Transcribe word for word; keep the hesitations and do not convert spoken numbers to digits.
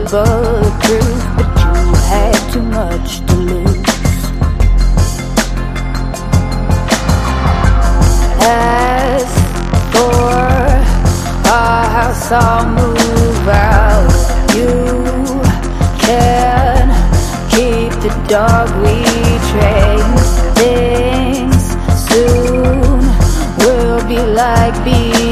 bulletproof, but you had too much to lose. As for our house, I'll move out. You can keep the dog we trained. Things soon will be like being